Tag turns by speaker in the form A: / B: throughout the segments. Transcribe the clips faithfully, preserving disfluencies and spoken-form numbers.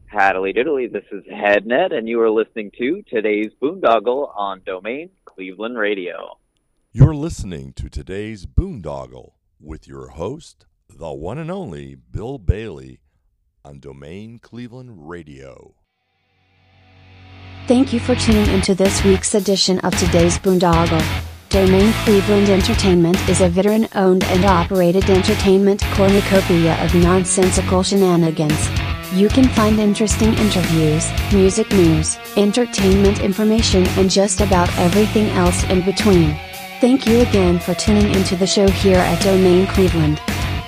A: Paddly diddly, this is HeadNet, and you are listening to today's Boondoggle on Domain Cleveland Radio.
B: You're listening to today's Boondoggle with your host, the one and only Bill Bailey on Domain Cleveland Radio.
C: Thank you for tuning into this week's edition of today's Boondoggle. Domain Cleveland Entertainment is a veteran-owned and operated entertainment cornucopia of nonsensical shenanigans. You can find interesting interviews, music news, entertainment information, and just about everything else in between. Thank you again for tuning into the show here at Domain Cleveland.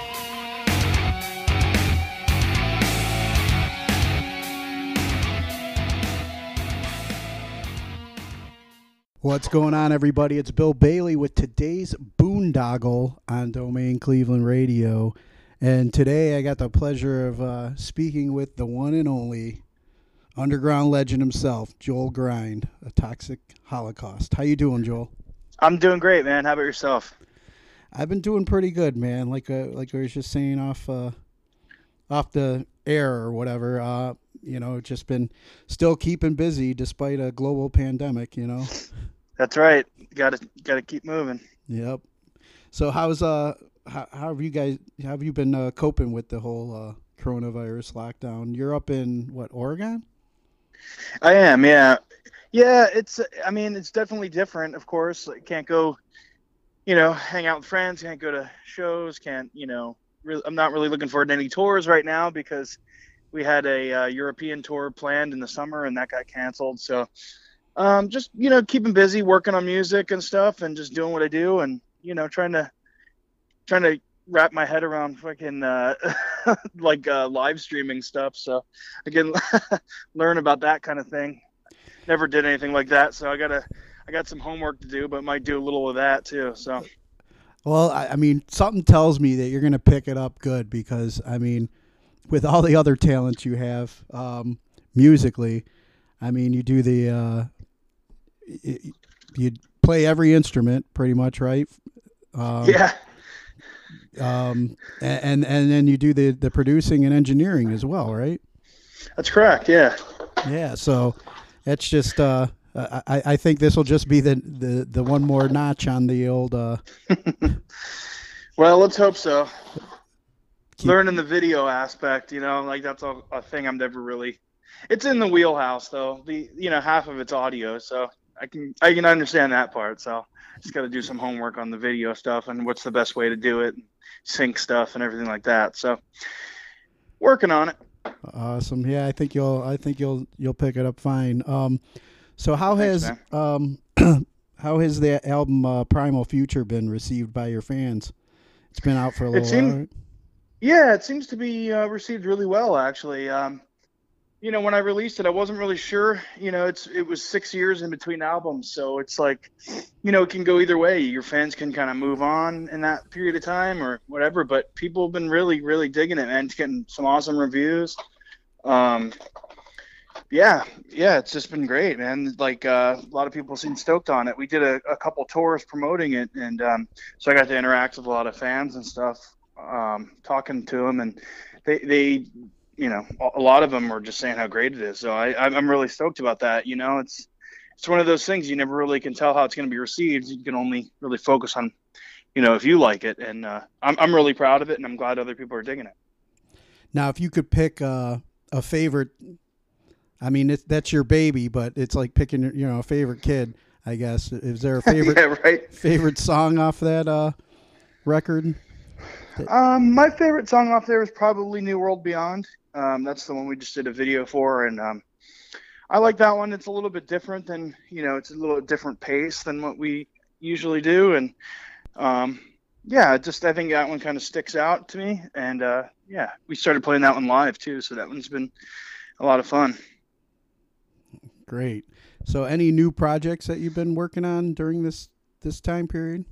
D: What's going on, everybody? It's Bill Bailey with today's Boondoggle on Domain Cleveland Radio. And today I got the pleasure of uh, speaking with the one and only underground legend himself, Joel Grind, A Toxic Holocaust. How you doing, Joel?
E: I'm doing great, man. How about yourself?
D: I've been doing pretty good, man. Like uh, like I was just saying off uh, off the air or whatever. Uh, you know, just been still keeping busy despite a global pandemic. You know.
E: That's right. Got to got to keep moving.
D: Yep. So how's uh how, how have you guys how have you been uh, coping with the whole uh, coronavirus lockdown? You're up in what, Oregon?
E: I am, yeah, yeah. It's I mean it's definitely different. Of course, I can't go, you know, hang out with friends. Can't go to shows. Can't you know? Really, I'm not really looking forward to any tours right now because we had a uh, European tour planned in the summer and that got canceled. So. Um, just, you know, keeping busy, working on music and stuff and just doing what I do and, you know, trying to, trying to wrap my head around fucking, uh, like, uh, live streaming stuff. So I can learn about that kind of thing. Never did anything like that. So I gotta, I got some homework to do, but might do a little of that too. So.
D: Well, I, I mean, something tells me that you're going to pick it up good because, I mean, with all the other talents you have, um, musically, I mean, you do the, uh, you play every instrument pretty much, right? Um,
E: yeah.
D: Um, and, and then you do the, the producing and engineering as well, right?
E: That's correct. Yeah.
D: Yeah. So that's just, uh, I, I think this will just be the, the, the one more notch on the old, uh,
E: well, let's hope so.
D: Keep...
E: Learning the video aspect, you know, like that's a, a thing I'm never really, it's in the wheelhouse though. The, you know, half of it's audio. So I can, I can understand that part. So just got to do some homework on the video stuff and what's the best way to do it, sync stuff and everything like that. So working on it.
D: Awesome. Yeah. I think you'll, I think you'll, you'll pick it up fine. Um, so how
E: Thanks,
D: has, um, how has the album, uh, Primal Future been received by your fans? It's been out for a little
E: it seemed,
D: while. Right?
E: Yeah, it seems to be uh, received really well, actually. Um, You know, when I released it, I wasn't really sure. You know, it's it was six years in between albums, so it's like, you know, it can go either way. Your fans can kind of move on in that period of time or whatever. But people have been really, really digging it, man. It's getting some awesome reviews. Um, yeah, yeah, it's just been great, man. Like uh, a lot of people seem stoked on it. We did a, a couple tours promoting it, and um, so I got to interact with a lot of fans and stuff, um, talking to them, and they they. You know, a lot of them are just saying how great it is. So I, I'm really stoked about that. You know, it's, it's one of those things you never really can tell how it's going to be received. You can only really focus on, you know, if you like it. And uh, I'm, I'm really proud of it and I'm glad other people are digging it.
D: Now, if you could pick uh, a favorite, I mean, it, that's your baby, but it's like picking, you know, a favorite kid, I guess. Is there a favorite,
E: yeah, right.
D: favorite song off that uh, record?
E: Um, my favorite song off there is probably New World Beyond. Um, that's the one we just did a video for, and um, I like that one. It's a little bit different than, you know, it's a little different pace than what we usually do, and um, yeah, just I think that one kind of sticks out to me, and uh, yeah, we started playing that one live too, so that one's been a lot of fun.
D: Great. So, any new projects that you've been working on during this this time period?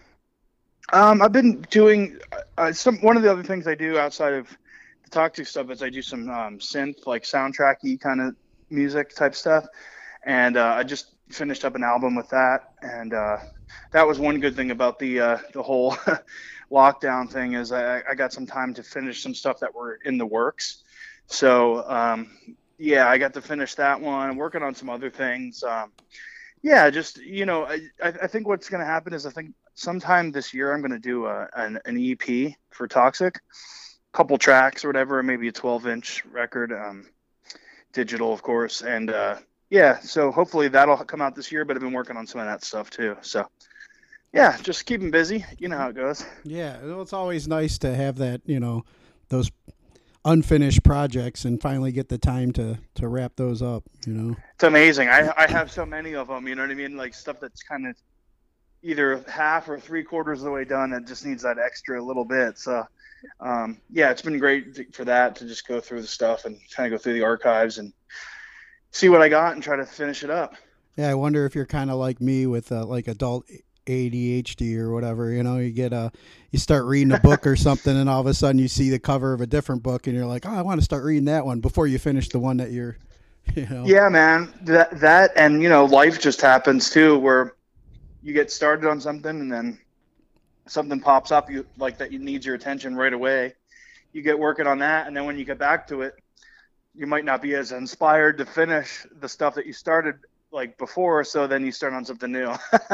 E: Um, I've been doing uh, some. One of the other things I do outside of the Toxic stuff is I do some um, synth, like soundtracky kind of music type stuff, and uh, I just finished up an album with that. And uh, that was one good thing about the uh, the whole lockdown thing is I, I got some time to finish some stuff that were in the works. So um, yeah, I got to finish that one. I'm working on some other things. Um, yeah, just you know, I I I think what's going to happen is I think sometime this year I'm going to do a, an an E P for Toxic, couple tracks or whatever, maybe a twelve inch record, um, digital of course, and uh, yeah, so hopefully that'll come out this year. But I've been working on some of that stuff too. So yeah, just keeping busy. You know how it goes.
D: Yeah, well, it's always nice to have that, you know, those unfinished projects and finally get the time to to wrap those up, you know.
E: It's amazing. I I have so many of them. You know what I mean? Like stuff that's kind of either half or three quarters of the way done. It just needs that extra little bit. So, um, yeah, it's been great to, for that to just go through the stuff and kind of go through the archives and see what I got and try to finish it up.
D: Yeah, I wonder if you're kind of like me with uh, like adult A D H D or whatever. You know, you get a, you start reading a book or something, and all of a sudden you see the cover of a different book, and you're like, oh, I want to start reading that one before you finish the one that you're, you know.
E: Yeah, man. That that and you know, life just happens too, where you get started on something and then something pops up you like that you needs your attention right away. You get working on that, and then when you get back to it, you might not be as inspired to finish the stuff that you started like before, so then you start on something new.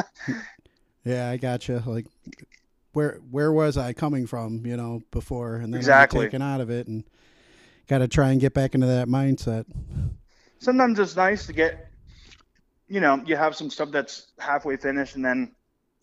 D: Yeah, I gotcha. Like, where where was I coming from, you know, before, and then
E: exactly.
D: I'm taken out of it, and got to try and get back into that mindset.
E: Sometimes it's nice to get, you know, you have some stuff that's halfway finished, and then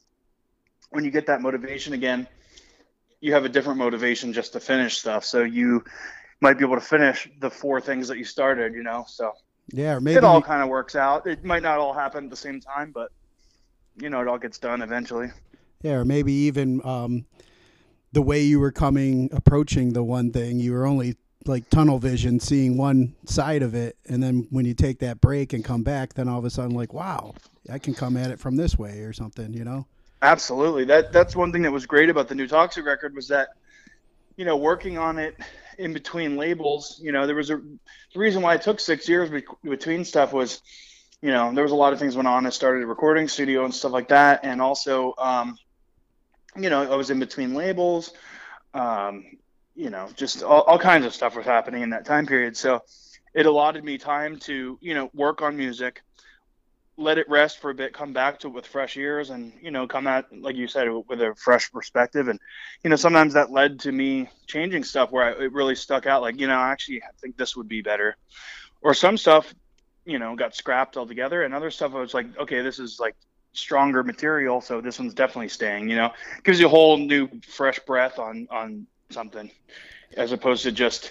E: when you get that motivation again, you have a different motivation just to finish stuff. So you might be able to finish the four things that you started, you know. So
D: yeah, or maybe
E: it all kind of works out. It might not all happen at the same time, but you know, it all gets done eventually.
D: Yeah, or maybe even um, the way you were coming, approaching the one thing, you were only like tunnel vision, seeing one side of it, and then when you take that break and come back, then all of a sudden, like, wow, I can come at it from this way or something, you know?
E: Absolutely. That that's one thing that was great about the new Toxic record was that, you know, working on it in between labels, you know, there was a the reason why it took six years be- between stuff was, you know, there was a lot of things went on. I started a recording studio and stuff like that, and also, um, you know, I was in between labels. Um, you know, just all, all kinds of stuff was happening in that time period. So it allotted me time to, you know, work on music, let it rest for a bit, come back to it with fresh ears, and, you know, come at, like you said, with a fresh perspective. And, you know, sometimes that led to me changing stuff where I, it really stuck out. Like, you know, actually, I think this would be better. Or some stuff, you know, got scrapped altogether. And other stuff I was like, okay, this is like stronger material, so this one's definitely staying, you know. Gives you a whole new fresh breath on, on something, as opposed to just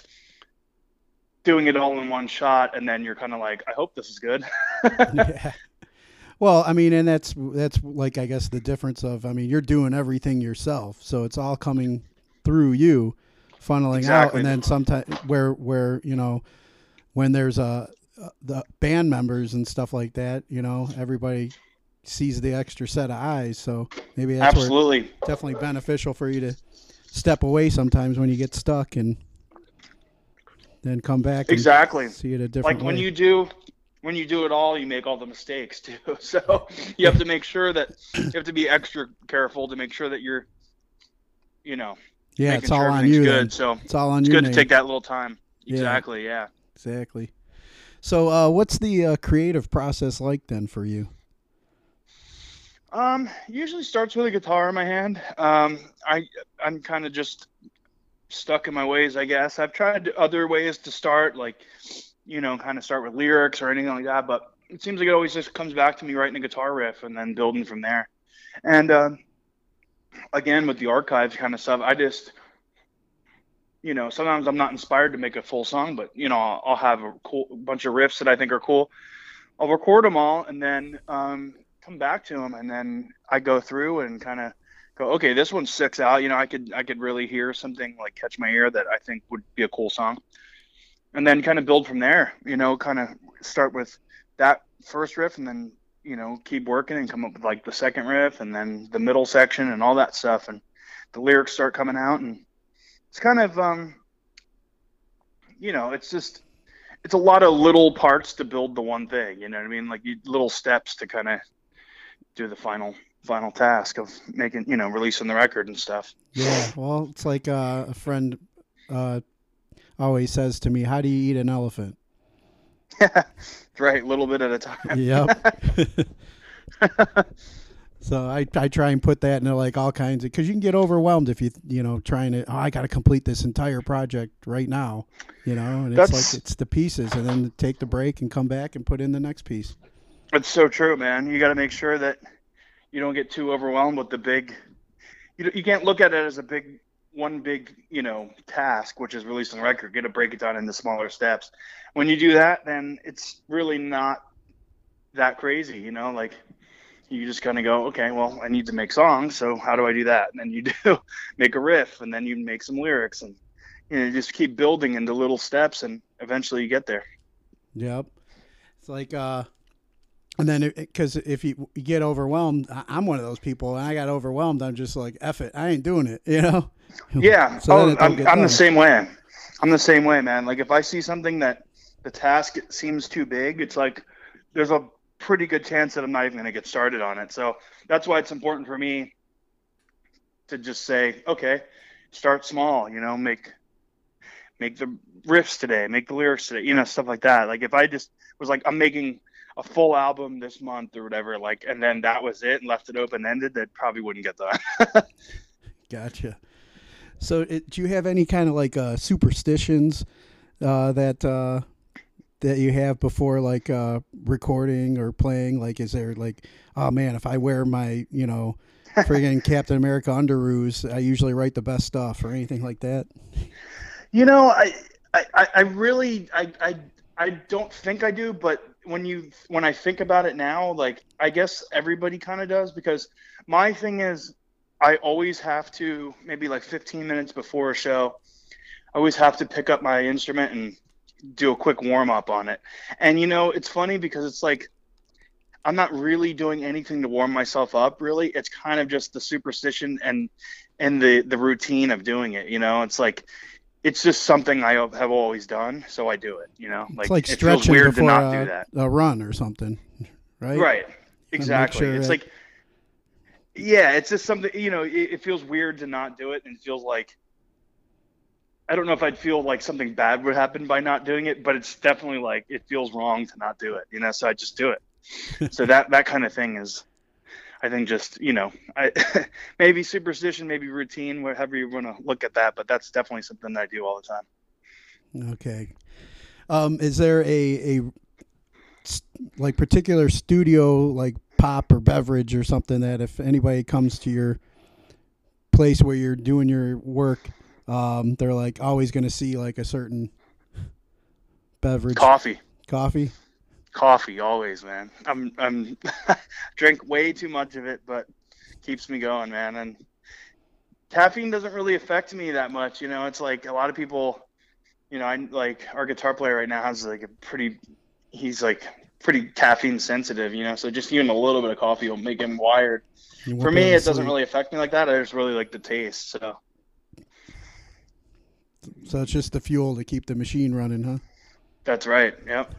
E: doing it all in one shot. And then you're kind of like, I hope this is good.
D: Yeah. Well, I mean, and that's that's like, I guess the difference of, I mean, you're doing everything yourself, so it's all coming through you, funneling
E: Exactly.
D: out, and then sometimes where where you know, when there's a the band members and stuff like that, you know, everybody sees the extra set of eyes, so maybe that's
E: Absolutely.
D: where it's definitely beneficial for you to step away sometimes when you get stuck and then come back.
E: Exactly.
D: And see it a different
E: Like when
D: way.
E: you do. When you do it all, you make all the mistakes too. So you have to make sure that you have to be extra careful to make sure that you're, you know,
D: yeah,
E: making
D: it's all
E: sure
D: on
E: everything's
D: you.
E: good.
D: Then.
E: So
D: it's all on
E: it's
D: you.
E: good
D: Nate.
E: to take that little time.
D: Yeah.
E: Exactly. Yeah.
D: Exactly. So, uh, what's the uh, creative process like then for you?
E: Um, usually starts with a guitar in my hand. Um, I I'm kind of just stuck in my ways, I guess. I've tried other ways to start, like, you know, kind of start with lyrics or anything like that, but it seems like it always just comes back to me writing a guitar riff and then building from there. And um, again, with the archives kind of stuff, I just, you know, sometimes I'm not inspired to make a full song, but, you know, I'll, I'll have a cool bunch of riffs that I think are cool. I'll record them all and then um, come back to them, and then I go through and kind of go, okay, this one sticks out. You know, I could I could really hear something like catch my ear that I think would be a cool song. And then kind of build from there, you know, kind of start with that first riff and then, you know, keep working and come up with like the second riff and then the middle section and all that stuff. And the lyrics start coming out, and it's kind of, um, you know, it's just, it's a lot of little parts to build the one thing, you know what I mean? Like you, little steps to kind of do the final, final task of making, you know, releasing the record and stuff.
D: Yeah. Well, it's like uh, a friend uh, always says to me, how do you eat an elephant?
E: Right, a little bit at a time.
D: Yep. So I, I try and put that into like all kinds of, because you can get overwhelmed if you you know trying to, oh, I got to complete this entire project right now, you know, and it's
E: That's-
D: like it's the pieces, and then take the break and come back and put in the next piece.
E: It's so true, man. You got to make sure that you don't get too overwhelmed with the big. You you can't look at it as a big one big you know task, which is releasing a record. You got to break it down into smaller steps. When you do that, then it's really not that crazy, you know. Like you just kind of go, okay, well, I need to make songs, so how do I do that? And then you do make a riff, and then you make some lyrics, and you know, you just keep building into little steps, and eventually you get there.
D: Yep. It's like, uh, and then because if you, you get overwhelmed, I- I'm one of those people, and I got overwhelmed. I'm just like, F it, I ain't doing it, you know?
E: Yeah.
D: So then
E: oh,
D: it don't
E: I'm,
D: get
E: I'm
D: done.
E: the same way. I'm the same way, man. Like if I see something that the task seems too big, it's like there's a pretty good chance that I'm not even going to get started on it. So that's why it's important for me to just say, okay, start small, you know, make, make the riffs today, make the lyrics today, you know, stuff like that. Like if I just was like, I'm making a full album this month or whatever, like, and then that was it and left it open-ended, that probably wouldn't get done.
D: Gotcha. So it, do you have any kind of like uh, superstitions uh, that uh, that you have before like uh, recording or playing? Like, is there like, oh man, if I wear my, you know, friggin' Captain America underoos, I usually write the best stuff, or anything like that?
E: You know, I, I, I really, I, I, I don't think I do, but when you, when I think about it now, like, I guess everybody kind of does, because my thing is, I always have to, maybe like fifteen minutes before a show, I always have to pick up my instrument and do a quick warm up on it. And, you know, it's funny because it's like, I'm not really doing anything to warm myself up, really. It's kind of just the superstition and, and the, the routine of doing it. You know, it's like, it's just something I have always done. So I do it, you know, like,
D: It's like
E: it feels
D: stretching
E: weird to
D: before
E: not
D: uh,
E: do that.
D: a run or something, right?
E: Right. Exactly.
D: sure
E: It's
D: that-
E: like, yeah, it's just something, you know, it, it feels weird to not do it. And it feels like, I don't know if I'd feel like something bad would happen by not doing it, but it's definitely like, it feels wrong to not do it, you know? So I just do it. So that, that kind of thing is, I think just, you know, I maybe superstition, maybe routine, whatever you want to look at that, but that's definitely something that I do all the time.
D: Okay. Um, is there a, a s- like particular studio, like pop or beverage or something, that if anybody comes to your place where you're doing your work, um, they're like always going to see like a certain beverage?
E: Coffee.
D: Coffee?
E: Coffee, always, man. I'm I'm drink way too much of it, but keeps me going, man. And caffeine doesn't really affect me that much, you know. It's like a lot of people, you know, I like our guitar player right now has like a pretty, he's like pretty caffeine sensitive, you know. So just even a little bit of coffee will make him wired.
D: You won't
E: For
D: be
E: me,
D: able to
E: it doesn't
D: sleep.
E: really affect me like that. I just really like the taste. So
D: So it's just the fuel to keep the machine running, huh?
E: that's right. Yep.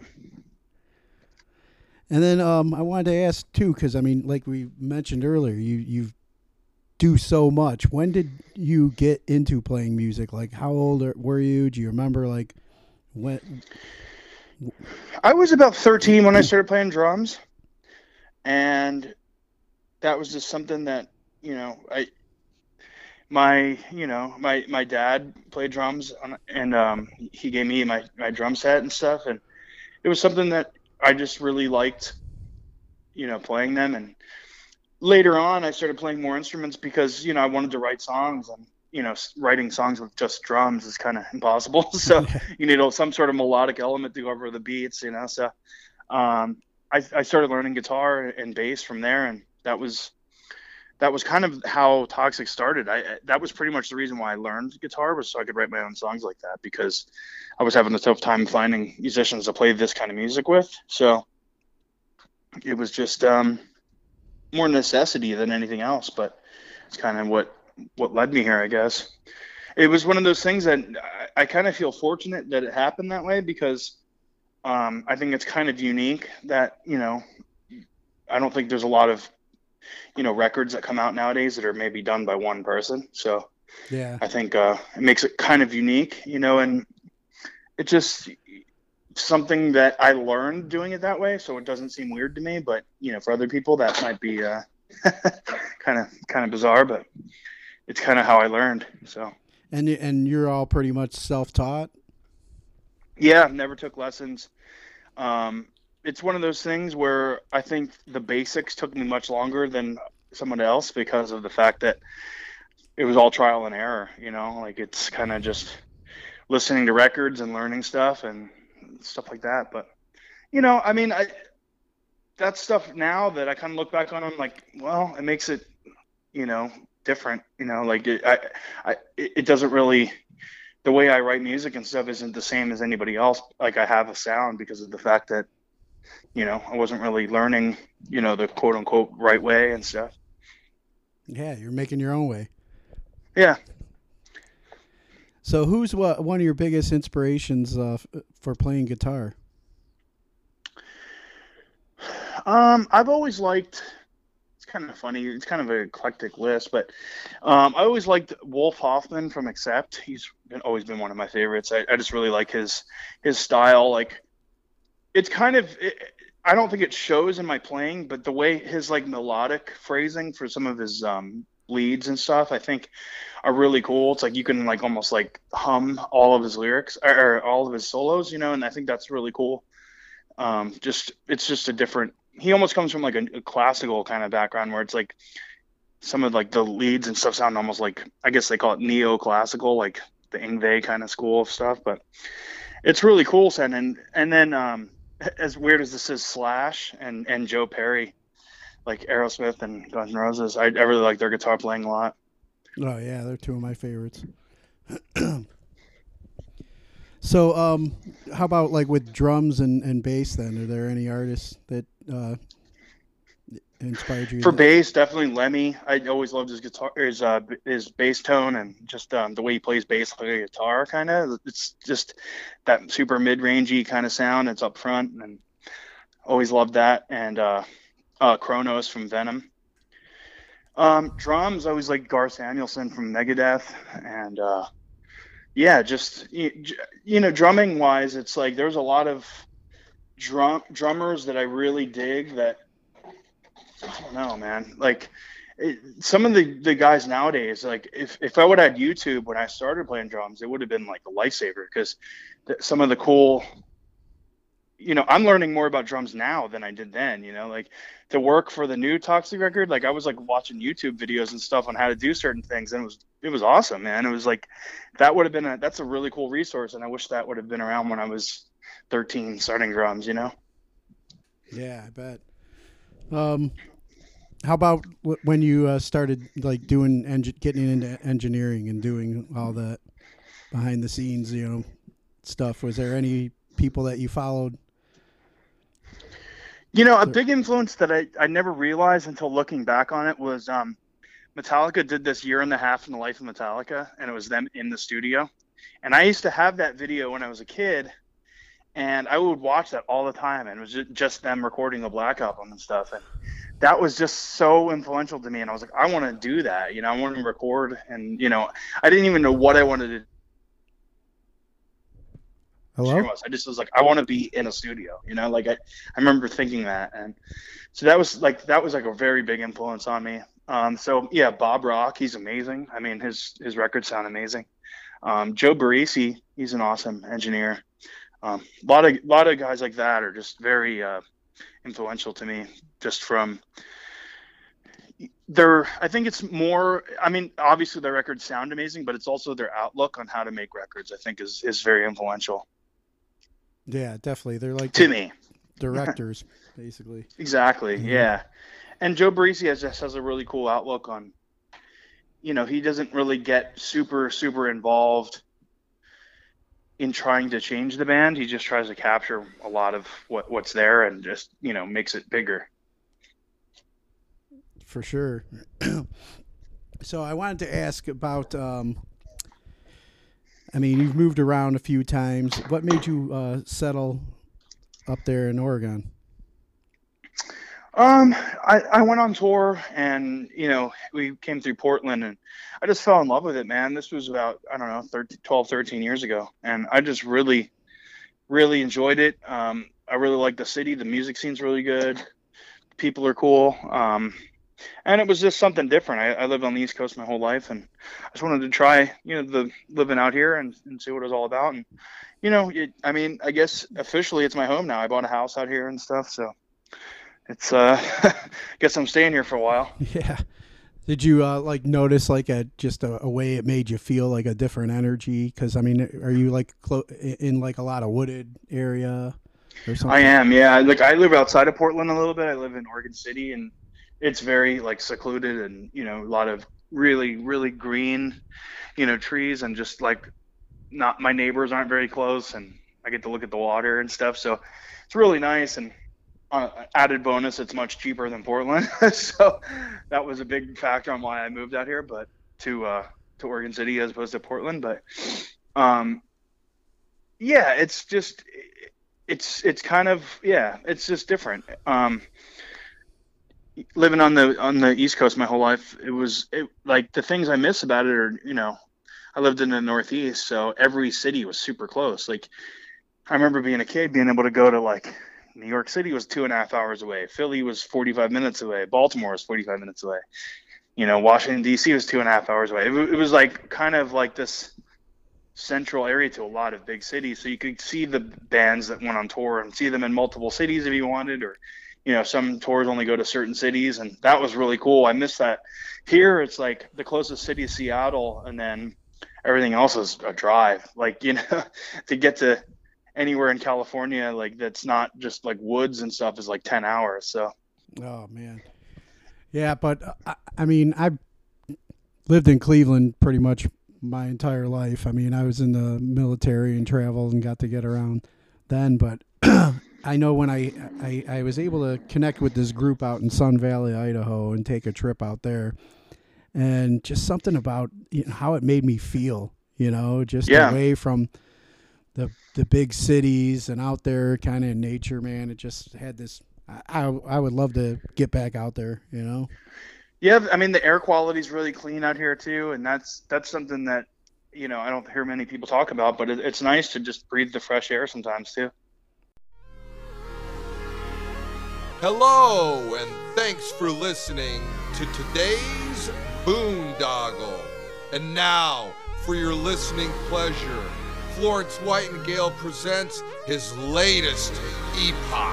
D: And then um, I wanted to ask too, because I mean, like we mentioned earlier, you you do so much. When did you get into playing music? Like, how old are, were you? Do you remember like when?
E: I was about thirteen when I started playing drums, and that was just something that, you know, I, my, you know, my, my dad played drums on, and um, he gave me my, my drum set and stuff. And it was something that I just really liked, you know, playing them. And later on, I started playing more instruments because, you know, I wanted to write songs, and, you know, writing songs with just drums is kind of impossible. So you need some sort of melodic element to go over the beats, you know? So um, I, I started learning guitar and bass from there. And that was, that was kind of how Toxic started. I, that was pretty much the reason why I learned guitar, was so I could write my own songs like that, because I was having a tough time finding musicians to play this kind of music with. So it was just um, more necessity than anything else, but it's kind of what, what led me here, I guess. It was one of those things that I, I kind of feel fortunate that it happened that way, because um, I think it's kind of unique that, you know, I don't think there's a lot of, you know, records that come out nowadays that are maybe done by one person. So
D: Yeah.
E: I think uh, it makes it kind of unique, you know, and it just, something that I learned doing it that way, so it doesn't seem weird to me. But you know, for other people, that might be kind of kind of bizarre, but it's kind of how I learned. So.
D: And and you're all pretty much self-taught?
E: Yeah, never took lessons. Um, it's one of those things where I think the basics took me much longer than someone else because of the fact that it was all trial and error, you know, like it's kind of just listening to records and learning stuff and stuff like that. But, you know, I mean, I, that stuff now that I kind of look back on, I'm like, well, it makes it, you know, different, you know, like it, I, I, it doesn't really, the way I write music and stuff isn't the same as anybody else. Like I have a sound because of the fact that, you know, I wasn't really learning, you know, the quote unquote right way and stuff.
D: Yeah. You're making your own way.
E: Yeah.
D: So who's what, one of your biggest inspirations uh, for playing guitar?
E: Um, I've always liked, it's kind of funny, it's kind of an eclectic list, but um, I always liked Wolf Hoffman from Accept. He's been, always been one of my favorites. I, I just really like his his style. Like, it's kind of, it, I don't think it shows in my playing, but the way his like melodic phrasing for some of his um, leads and stuff, I think are really cool. It's like you can like almost like hum all of his lyrics or, or all of his solos, you know, and I think that's really cool. Um, just, it's just a different, he almost comes from like a, a classical kind of background where it's like some of like the leads and stuff sound almost like, I guess they call it neoclassical, like the Yngwie kind of school of stuff, but it's really cool. And, and then, um, as weird as this is, Slash and, and Joe Perry, like Aerosmith and Guns N' Roses, I, I really like their guitar playing a lot.
D: Oh yeah, they're two of my favorites. So, um, how about like with drums and, and bass then? Are there any artists that uh, inspired you?
E: For bass, definitely Lemmy. I always loved his guitar, his uh, his bass tone, and just um, the way he plays bass like a guitar. Kind of, it's just that super mid-rangey kind of sound. It's up front, and always loved that. And uh, uh, Kronos from Venom. Um, drums, I always like Garth Samuelson from Megadeth, and uh, yeah, just you know, drumming wise, it's like there's a lot of drum drummers that I really dig. That I don't know, man. Like it, some of the the guys nowadays, like if if I would have had YouTube when I started playing drums, it would have been like a lifesaver because some of the cool. You know, I'm learning more about drums now than I did then, you know, like to work for the new Toxic record. Like I was like watching YouTube videos and stuff on how to do certain things. And it was, it was awesome, man. It was like, that would have been a, that's a really cool resource. And I wish that would have been around when I was thirteen starting drums, you know?
D: Yeah, I bet. Um, how about w- when you uh, started like doing, engi- getting into engineering and doing all that behind the scenes, you know, stuff? Was there any people that you followed?
E: You know, a big influence that I, I never realized until looking back on it was um, Metallica did this year and a half in the life of Metallica, and it was them in the studio. And I used to have that video when I was a kid, and I would watch that all the time, and it was just, just them recording the Black Album and stuff. And that was just so influential to me, and I was like, I want to do that. You know, I want to record, and, you know, I didn't even know what I wanted to do.
D: Hello?
E: I just was like, I want to be in a studio, you know, like I, I remember thinking that. And so that was like, that was like a very big influence on me. Um, so yeah, Bob Rock, he's amazing. I mean, his, his records sound amazing. Um, Joe Barresi, he's an awesome engineer. Um, a lot of, a lot of guys like that are just very, uh, influential to me just from their, I think it's more, I mean, obviously their records sound amazing, but it's also their outlook on how to make records, I think is, is very influential.
D: Yeah, definitely. They're like
E: to
D: the
E: me
D: directors, basically.
E: Exactly.
D: Mm-hmm.
E: Yeah. And Joe Barresi has just has a really cool outlook on, you know, he doesn't really get super, super involved in trying to change the band. He just tries to capture a lot of what, what's there and just, you know, makes it bigger.
D: For sure. So I wanted to ask about, um, I mean, you've moved around a few times. What made you uh, settle up there in Oregon?
E: Um, I, I went on tour and, you know, we came through Portland and I just fell in love with it, man. This was about, I don't know, thirteen, twelve, thirteen years ago. And I just really really enjoyed it. Um, I really like the city. The music scene's really good. People are cool. Um, and it was just something different. I, I lived on the East Coast my whole life, and I just wanted to try, you know, the living out here and, and see what it was all about. And, you know, it, I mean, I guess officially it's my home now. I bought a house out here and stuff. So it's, uh, I guess I'm staying here for a while.
D: Yeah. Did you uh, like notice like a just a, a way it made you feel, like a different energy? Because I mean, are you like clo- in like a lot of wooded area or something?
E: I am, yeah. Like I live outside of Portland a little bit. I live in Oregon City, and it's very like secluded, and you know, a lot of really really green, you know, trees, and just like not my neighbors aren't very close, and I get to look at the water and stuff. So it's really nice. And Uh, added bonus, it's much cheaper than Portland, so that was a big factor on why I moved out here, but to uh, to Oregon City as opposed to Portland. But um, yeah, it's just it's it's kind of yeah, it's just different. Um, living on the on the East Coast my whole life, it was it, like the things I miss about it are, you know, I lived in the Northeast, so every city was super close. Like I remember being a kid, being able to go to like New York City was two and a half hours away. Philly was forty-five minutes away. Baltimore was forty-five minutes away. You know, Washington, D C was two and a half hours away. It, it was like kind of like this central area to a lot of big cities. So you could see the bands that went on tour and see them in multiple cities if you wanted, or, you know, some tours only go to certain cities. And that was really cool. I miss that. Here, it's like the closest city is Seattle, and then everything else is a drive. Like, you know, to get to anywhere in California, like that's not just like woods and stuff, is like ten hours. So,
D: oh man, yeah. But uh, I mean, I've lived in Cleveland pretty much my entire life. I mean, I was in the military and traveled and got to get around then. But I know when I, I I was able to connect with this group out in Sun Valley, Idaho, and take a trip out there, and just something about, you know, how it made me feel. You know, just
E: yeah.
D: away from the the big cities and out there kind of in nature, man. It just had this, I, I would love to get back out there, you know?
E: Yeah. I mean, the air quality is really clean out here too. And that's, that's something that, you know, I don't hear many people talk about, but it, it's nice to just breathe the fresh air sometimes too.
B: Hello, and thanks for listening to today's Boondoggle. And now, for your listening pleasure, Florence Whitingale presents his latest epoch.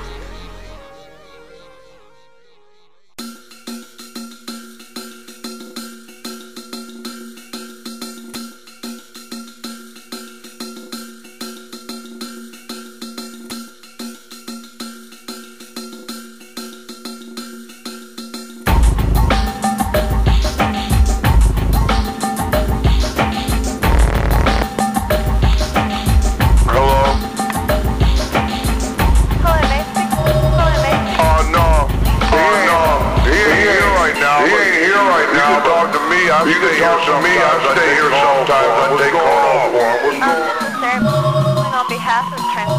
F: You can talk to me. I stay here sometimes. I take calls for him. What's going on?
G: Sir, calling on behalf of Trans.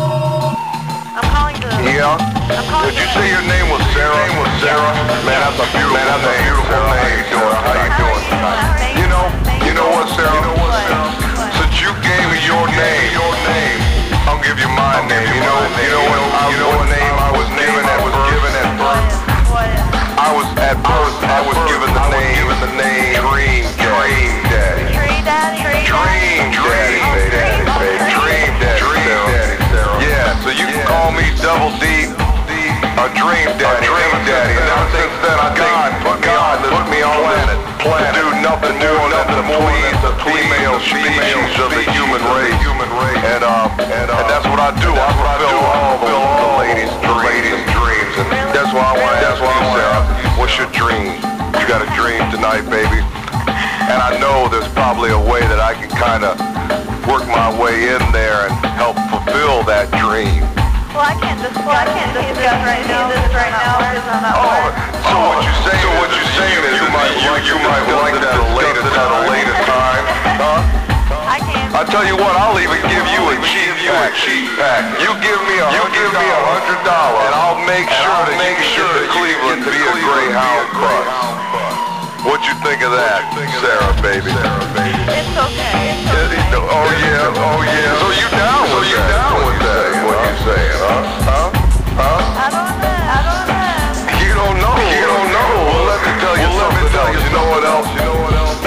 G: I'm calling to.
F: Yeah.
G: I'm calling.
F: Did you say your name was Sarah? Your name was Sarah. Man, that's a beautiful man, that's name. A beautiful Sarah. Name. How you doing? How you doing? You know, you know what, Sarah? You know what, Sarah? Since you gave me your name, your name, I'll give you my name. You know, you know what? You know what name I was given at was given at birth. I was at birth. I was given the name. The name Dream Dream Daddy.
G: Dream Daddy.
F: Dream Daddy, baby. Dream Daddy. Dream Daddy. Yeah. So you can call me Double D, a Dream Daddy. Dream Daddy. Now since then, I God put God put me on planet planet to do nothing more than to please the female species of the human race. And um and that's what I do. I fulfill all the ladies' dreams. And that's why I want to ask you, Sarah, what's your dream? You got a dream tonight, baby. And I know there's probably a way that I can kind of work my way in there and help fulfill that dream.
G: Well, I can't discuss. Well, I can't discuss right now. This right now because I'm not.
F: Oh, so what you saying? So what you saying is you might you you might like that at a later at a later time, huh?
G: I can't.
F: I tell you what, I'll even give you a cheap pack. Cheap pack. You give me a you give me a hundred dollars, and I'll make sure to make sure that Cleveland be a Greyhound bus. What you think of that, Sarah, baby?
G: It's okay. It's
F: Uh,
G: okay.
F: Oh yeah, oh yeah. So you down with you that? down with that? Is what you saying, huh? Huh? Huh?
G: I don't know. I don't know.
F: You don't know. You don't know. Well, let me tell you well, something let me tell else. You, you know what else? You know what else?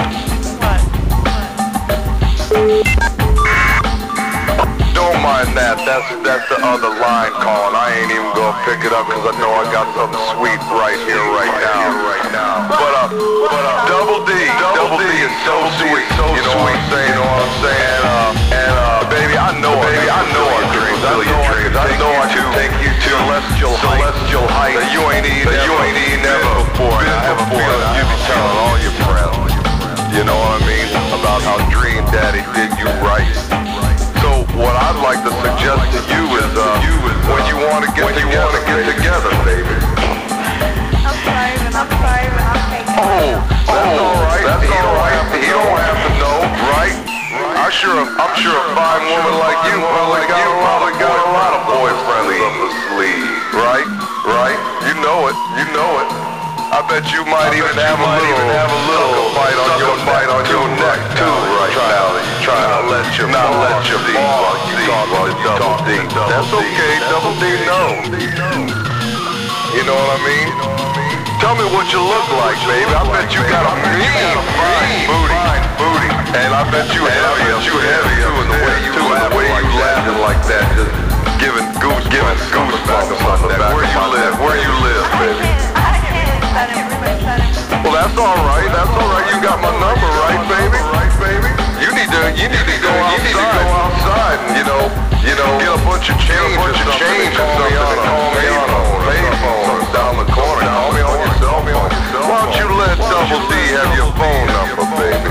F: Don't mind that. That's that's the other line calling. I ain't even gonna pick it up because I know I got something sweet right here, right now, right now. But uh, but uh, Double D, Double D is so sweet. So you know what I'm saying? You know what I'm saying? Uh, and uh, baby, I know, baby, I know our dreams. I know our dreams. I know I can take you to celestial celestial heights that you ain't even you ain't even never before. And I have a feeling you be telling all your friends. You know what I mean? About how Dream Daddy did you right. So what I'd like to suggest to you is, uh, when you want to get together, get together, baby.
G: I'm sorry, but I'm sorry, but I'm taking
F: Oh, that's all right. That's all right. He don't have to know, right? I sure, I'm sure a fine woman like you probably got a lot, got a lot of boyfriends up the sleeve, right? Right? You know it. You know it. I bet you might even have a little, have a little fight on your fight on your neck too, right now. Trying to let your not let your ball you talk to Double D. That's okay, Double D knows. You know what I mean? Tell me what you look like, baby. I bet you got a mean, fine booty, booty, and I bet you heavy, you heavy too, in the way you, the way you laughing like that, just giving goose, giving goosebumps on the back. Where you live? Where you live, baby? Well, that's all right. That's all right. You got my number, right, baby? Right, baby. You need to, you need to go outside. You need to go outside and you know, you know, get a bunch of change, bunch of change or something, and call me on a payphone down the corner. Call me on your cell phone. Why don't you let Double D have your phone number, baby?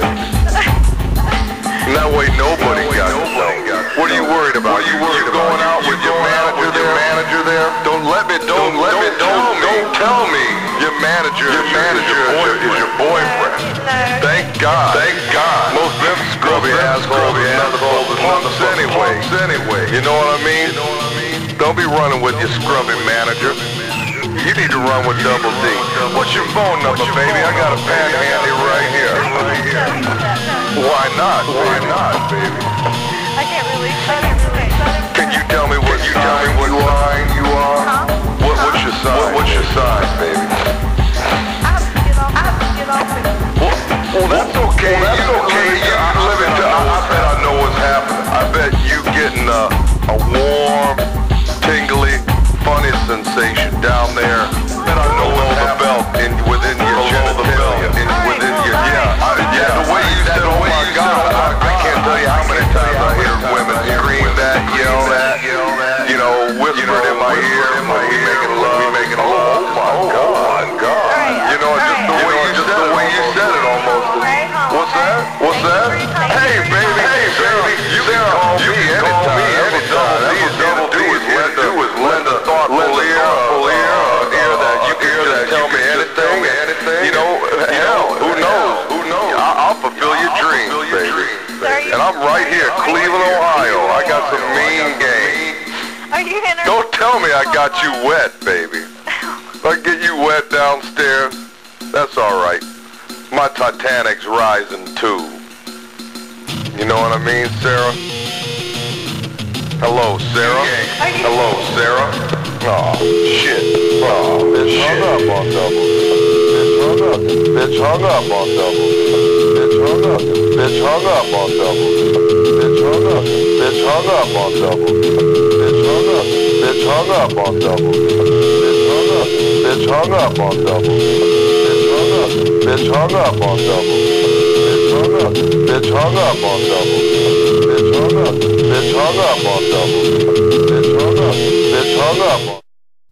F: And that way nobody got it. What are you worried about? Are you worried you going out with your manager there? Manager there? Don't let me. Don't let me. Don't don't tell me your manager. Your manager is your boyfriend. Thank God. Thank God. Most of them scrubby assholes are nothing but punks anyway. Anyway, you know what I mean? Don't be running with your scrubby manager. You need to run with Double D. What's your phone number, baby? I got a pen handy right here. Right here. Why not? Why not, baby?
G: I can't really shut it.
F: Can you tell me what you tell me what line you are?
G: Huh?
F: What what's your sign? What, what's your sign, baby?
G: I have to get off. I have to get off it.
F: Well, well that's okay. Well, that's you, okay. You live it. I, I bet I know what's happening. I bet you getting a, a warm, tingly, funny sensation down there. Bet I know what's the belt in within your genitalia, in within your yeah, I, yeah. The way you said, oh my God, I, I can't tell you how many times I hear women scream that, yell that, you know, whispered in my ear, we making love, we making love. Oh my God, God. You know, just the way you just the way you said it almost. What's that? What's that? Hey baby, hey baby, you can call me anytime. Anytime. All you gotta do is lend do is lend a thoughtful ear, thoughtful ear, ear that you can just tell me anything, anything. You know, hell, who knows? Who knows? I'll fulfill your dreams, baby. And I'm right here, Cleveland, Ohio. I got some mean game.
G: Are you in?
F: Don't tell me I got you wet, baby. If I get you wet downstairs, that's all right. My Titanic's rising too. You know what I mean, Sarah? Hello, Sarah. Hello, Sarah. Aw, shit. Aw, bitch hung up on Double. Bitch hung up. Bitch hung up on Double. Bitch hung up. Bitch hung up on Double. Bitch hung up. Bitch hung up on Double. Bitch hung up. Bitch hung up on Double. Bitch hung up. Bitch hung up on Double. Bitch hung up. Bitch hung up on Double. Bitch hung up. Bitch hung up on Double. Bitch hung up. Bitch hung up on Double. Bitch hung up. Bitch hung up on.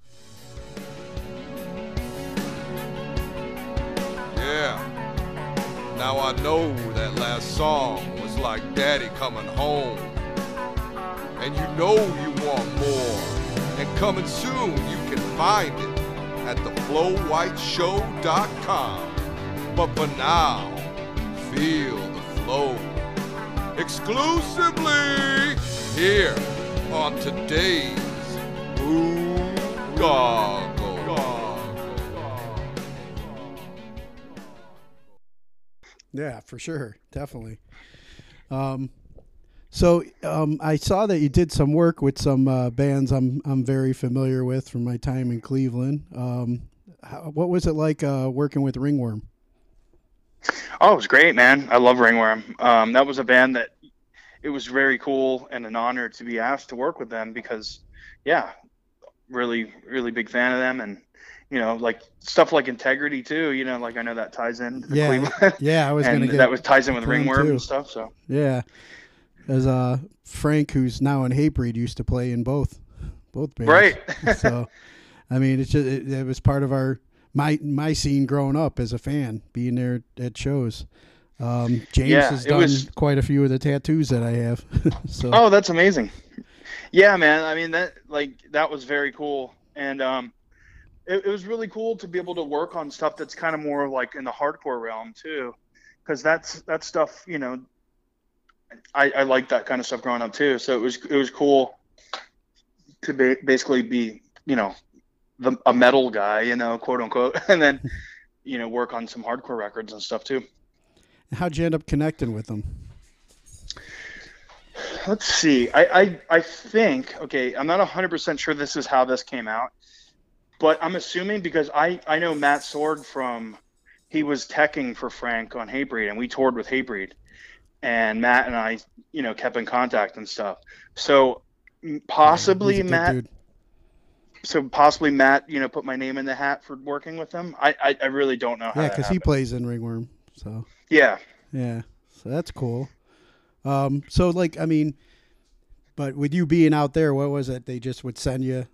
B: Yeah. Now I know that last song was like Daddy coming home. And you know you want more. And coming soon, you can find it at the flow white show dot com. But for now, feel the flow. Exclusively here on today's Boondoggle.
D: Yeah, for sure. Definitely. Um, so um, I saw that you did some work with some uh, bands I'm I'm very familiar with from my time in Cleveland. Um, how, what was it like uh, working with Ringworm?
E: Oh, it was great, man. I love Ringworm. Um, that was a band that it was very cool and an honor to be asked to work with them because, yeah, really, really big fan of them. And, you know, like stuff like Integrity too, you know, like I know that ties in to
D: Yeah,
E: Cleveland.
D: yeah, I was
E: and
D: gonna get
E: that was ties in with
D: them
E: Ringworm
D: too.
E: and stuff. So
D: Yeah, as uh, Frank, who's now in Hatebreed, used to play in both both bands.
E: Right.
D: So, I mean, it's just it, it was part of our my my scene growing up as a fan, being there at shows. Um, James
E: Yeah,
D: has
E: it
D: done
E: was-
D: quite a few of the tattoos that I have. So
E: Oh, that's amazing. Yeah, man. I mean, that like that was very cool, and um, it, it was really cool to be able to work on stuff that's kind of more like in the hardcore realm too, because that's that stuff. You know, I, I like that kind of stuff growing up too. So it was it was cool to ba- basically be you know the a metal guy, you know, quote unquote, and then you know work on some hardcore records and stuff too.
D: how'd you end up connecting with them?
E: Let's see. I, I, I think, okay, I'm not one hundred percent sure this is how this came out, but I'm assuming because I, I know Matt Sword from, he was teching for Frank on Hatebreed, and we toured with Hatebreed, and Matt and I, you know, kept in contact and stuff. So possibly
D: He's a good
E: Matt,
D: dude.
E: so possibly Matt, you know, put my name in the hat for working with them. I, I, I really don't know how
D: Yeah,
E: that
D: because he
E: happened.
D: plays in Ringworm. So
E: Yeah.
D: yeah, so that's cool. Um, so like, I mean, but with you being out there, what was it? They just would send you.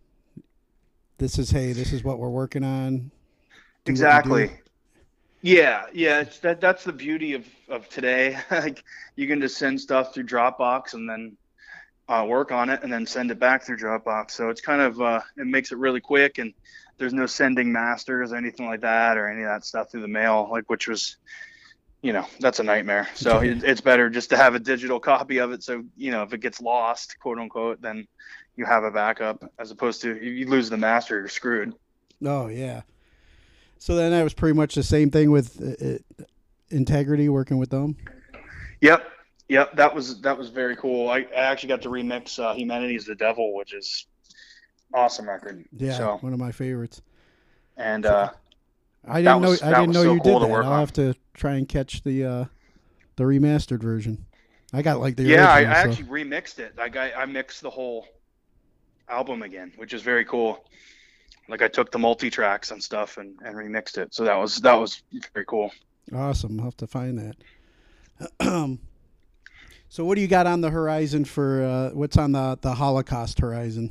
D: This is hey, this is what we're working on. Do what you
E: Exactly.
D: do.
E: Yeah, yeah. It's that that's the beauty of, of today. Like you can just send stuff through Dropbox and then uh, work on it and then send it back through Dropbox. So it's kind of uh, it makes it really quick, and there's no sending masters or anything like that or any of that stuff through the mail, like which was, you know, that's a nightmare. So it, it's better just to have a digital copy of it. So you know, if it gets lost, quote unquote, then you have a backup, as opposed to if you lose the master, you're screwed.
D: Oh yeah. So then that was pretty much the same thing with uh, Integrity, working with them.
E: Yep, yep. That was that was very cool. I, I actually got to remix uh, "Humanity's the Devil," which is awesome record.
D: Yeah,
E: So
D: one of my favorites.
E: and uh,
D: I
E: That
D: didn't know.
E: was-
D: I
E: that
D: didn't
E: was
D: know
E: so
D: you
E: cool
D: did
E: to
D: that.
E: work
D: I'll
E: on.
D: have to try and catch the uh, the remastered version. I got like the
E: yeah, I,
D: original.
E: I
D: so-
E: actually remixed it. Like I, I mixed the whole album again, which is very cool. Like I took the multi tracks and stuff and, and remixed it. So that was that was very cool.
D: Awesome. I'll have to find that. So what do you got on the horizon for uh, what's on the, the Holocaust horizon?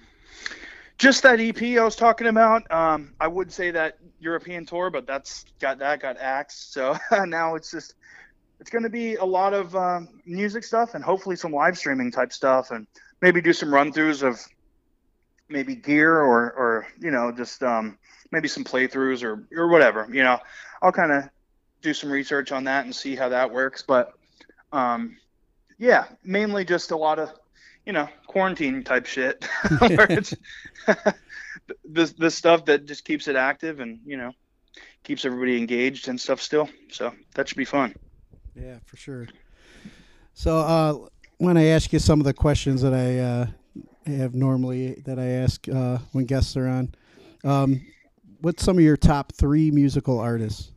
E: Just that E P I was talking about. Um, I would say that European tour, but that's got that got axed. So now it's just it's going to be a lot of um, music stuff and hopefully some live streaming type stuff, and maybe do some run throughs of maybe gear or or you know just um, maybe some playthroughs or or whatever. You know, I'll kind of do some research on that and see how that works. But um, yeah, mainly just a lot of you know, quarantine type shit where it's this this stuff that just keeps it active and, you know, keeps everybody engaged and stuff still. So that should be fun.
D: Yeah, for sure. So uh, when I ask you some of the questions that I uh, have normally that I ask uh, when guests are on, um, what's some of your top three musical artists?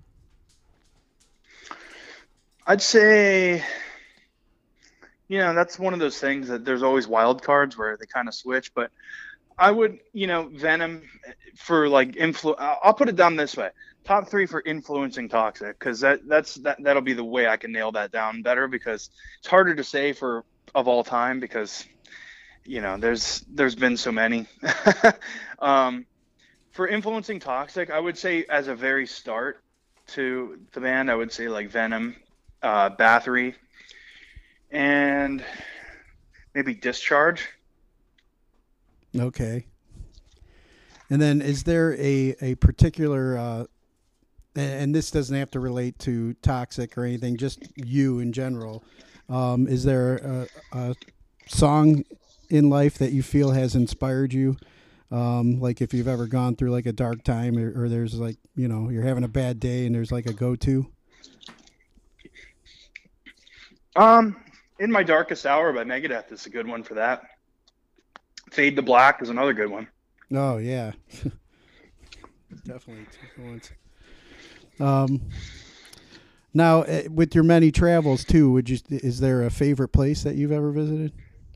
E: I'd say, you know, that's one of those things that there's always wild cards where they kind of switch. But I would, you know, Venom for like influ. I'll put it down this way: top three for influencing Toxic, because that that's that that'll be the way I can nail that down better. Because it's harder to say for of all time because, you know, there's there's been so many. um, for influencing Toxic, I would say as a very start to the band, I would say like Venom, uh, Bathory, and maybe Discharge.
D: Okay. And then is there a, a particular, uh, and this doesn't have to relate to Toxic or anything, just you in general. Um, is there a, a song in life that you feel has inspired you? Um, like if you've ever gone through like a dark time or, or there's like, you know, you're having a bad day and there's like a go-to?
E: Um, In My Darkest Hour by Megadeth is a good one for that. Fade to Black is another good one.
D: Oh yeah, definitely two good ones. Um, now uh, with your many travels too, would you? Is there a favorite place that you've ever visited?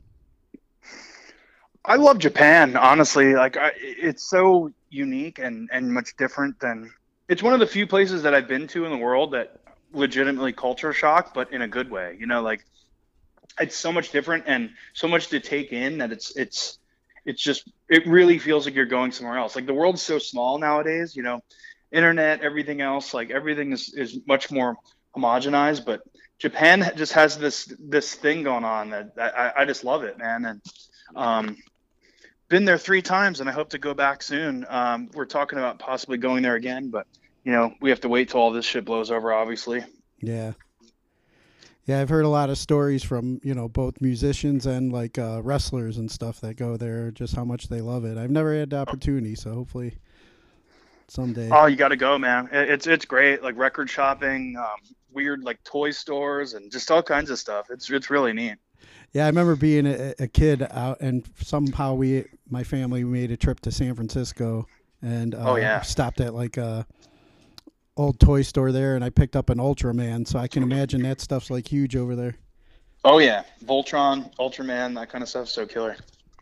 E: I love Japan, honestly. Like, I, it's so unique and and much different than. It's one of the few places that I've been to in the world that legitimately culture shock, but in a good way. You know, like it's so much different and so much to take in that it's it's it's just it really feels like you're going somewhere else. Like the world's so small nowadays. You know, internet, everything else, like everything is is much more homogenized. But Japan just has this this thing going on that, that I, I just love it, man. And um, been there three times and I hope to go back soon. Um, we're talking about possibly going there again, but you know, we have to wait till all this shit blows over, obviously.
D: Yeah. Yeah, I've heard a lot of stories from, you know, both musicians and like uh, wrestlers and stuff that go there, just how much they love it. I've never had the opportunity, so hopefully someday.
E: Oh, you got to go, man. It, it's it's great. Like record shopping, um, weird like toy stores and just all kinds of stuff. It's it's really neat.
D: Yeah, I remember being a, a kid out, and somehow we, my family, made a trip to San Francisco, and uh,
E: oh yeah,
D: stopped at like a old toy store there, and I picked up an Ultraman. So I can imagine that stuff's like huge over there.
E: Oh yeah, Voltron, Ultraman, that kind of stuff, so killer.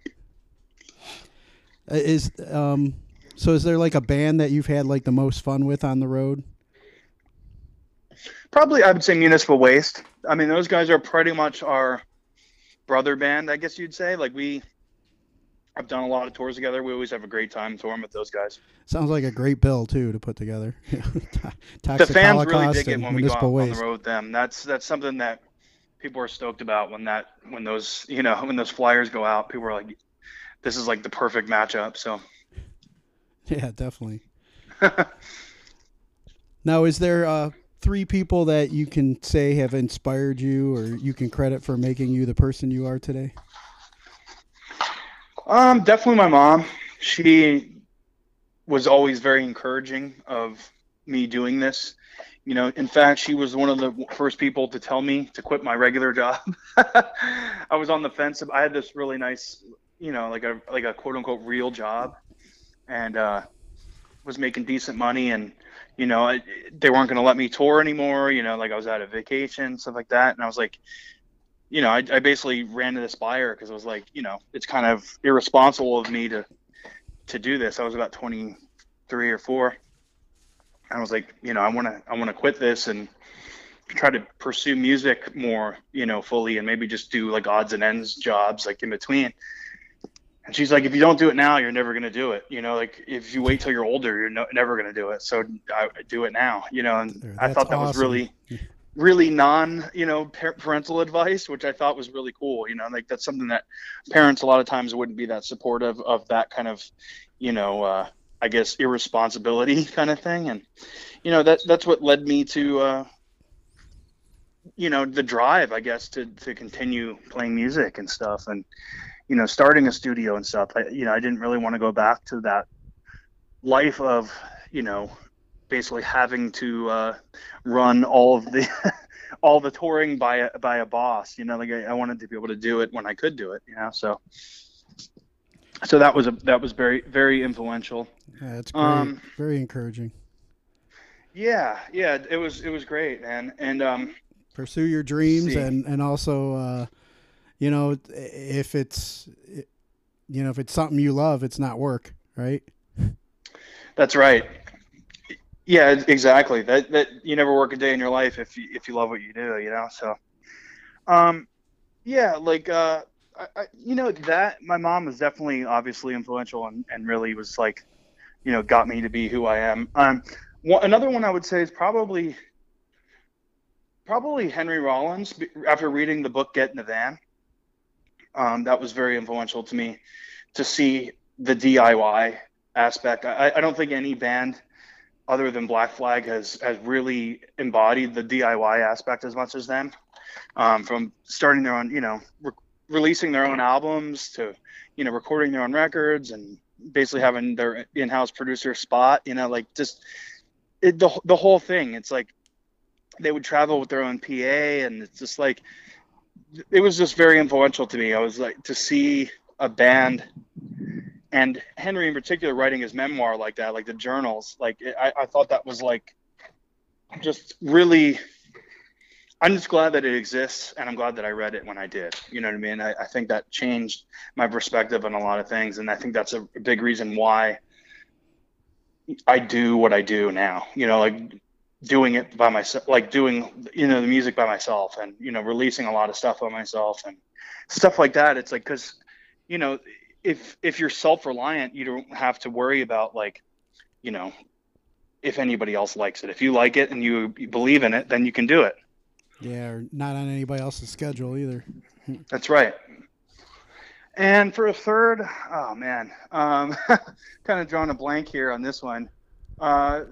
D: Is um, so is there like a band that you've had like the most fun with on the road?
E: Probably, I would say Municipal Waste. I mean, those guys are pretty much our brother band, I guess you'd say. Like we have done a lot of tours together. We always have a great time touring with those guys.
D: Sounds like a great bill too to put together.
E: The fans really dig it when we go out
D: waste.
E: on the road with them. That's that's something that people are stoked about when that when those you know when those flyers go out. People are like, this is like the perfect matchup. So
D: yeah, definitely. Now, is there uh three people that you can say have inspired you or you can credit for making you the person you are today?
E: Um, definitely my mom. She was always very encouraging of me doing this. You know, in fact, she was one of the first people to tell me to quit my regular job. I was on the fence. I had this really nice, you know, like a like a quote unquote real job, and uh, was making decent money, and you know, I, they weren't going to let me tour anymore. You know, like I was out of vacation, stuff like that. And I was like, you know, I, I basically ran to this buyer because I was like, you know, it's kind of irresponsible of me to to do this. I was about twenty-three or four. And I was like, you know, I want to I want to quit this and try to pursue music more, you know, fully, and maybe just do like odds and ends jobs like in between. And she's like, if you don't do it now, you're never going to do it. You know, like if you wait till you're older, you're no, never going to do it. So I do it now, you know, and
D: That's
E: I thought that
D: awesome.
E: was really, really non, you know, parental advice, which I thought was really cool. You know, like that's something that parents a lot of times wouldn't be that supportive of, that kind of, you know, uh, I guess, irresponsibility kind of thing. And, you know, that that's what led me to, uh, you know, the drive, I guess, to, to continue playing music and stuff. And, you know, starting a studio and stuff. I, you know, I didn't really want to go back to that life of, you know, basically having to uh, run all of the all the touring by a, by a boss. You know, like I, I wanted to be able to do it when I could do it. You know, so so that was a that was very very influential.
D: Yeah, it's great.
E: Um,
D: very encouraging.
E: Yeah, yeah, it was it was great, man. And um,
D: pursue your dreams,
E: see.
D: and and also. Uh, You know, if it's, you know, if it's something you love, it's not work, right?
E: That's right. Yeah, exactly. That that you never work a day in your life if you if you love what you do, you know. So, um, yeah, like uh, I, I, you know that my mom was definitely obviously influential and, and really was like, you know, got me to be who I am. Um, one, another one I would say is probably probably Henry Rollins. After reading the book Get in the Van. Um, that was very influential to me to see the D I Y aspect. I, I don't think any band other than Black Flag has, has really embodied the D I Y aspect as much as them. Um, from starting their own, you know, re- releasing their own albums to, you know, recording their own records and basically having their in-house producer spot, you know, like just it, the, the whole thing. It's like, they would travel with their own P A, and it's just like, it was just very influential to me. I was like, to see a band, and Henry in particular writing his memoir like that, like the journals, like I, I thought that was like just really, I'm just glad that it exists, and I'm glad that I read it when I did. You know what I mean? I, I think that changed my perspective on a lot of things, and I think that's a, a big reason why I do what I do now. You know, like doing it by myself, like doing, you know, the music by myself, and, you know, releasing a lot of stuff by myself and stuff like that. It's like, because, you know, if if you're self-reliant, you don't have to worry about, like, you know, if anybody else likes it. If you like it and you, you believe in it, then you can do it.
D: Yeah, or not on anybody else's schedule either.
E: That's right. And for a third, oh man, um, kind of drawing a blank here on this one. Uh,